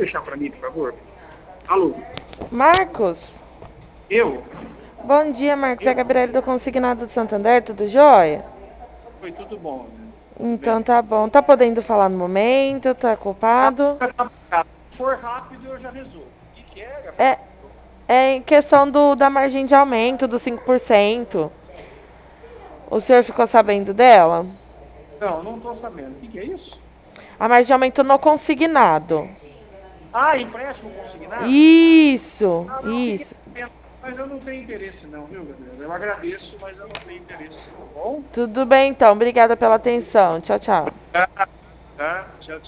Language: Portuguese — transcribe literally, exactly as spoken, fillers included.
fechar para mim, por favor? Alô? Marcos? Eu? Bom dia, Marcos. É a Eu? Gabriela do Consignado do Santander, tudo jóia? Foi tudo bom, né? Tudo Então bem. tá bom. Tá podendo falar no momento? Tá Ah, ocupado? se for rápido, eu já resolvo. O que, que é, É, Gabriela? é em questão do, da margem de aumento dos cinco por cento. O senhor ficou sabendo dela? Não, não estou sabendo. O que, que é isso? A margem de aumento no consignado. Ah, empréstimo consignado? Isso, Ah, não, fiquei isso. sabendo. Mas eu não tenho interesse, não, viu, Gabriela? Eu agradeço, mas eu não tenho interesse, tá bom? Tudo bem então. Obrigada pela atenção. Tchau, tchau. Tá, tá. Tchau, tchau.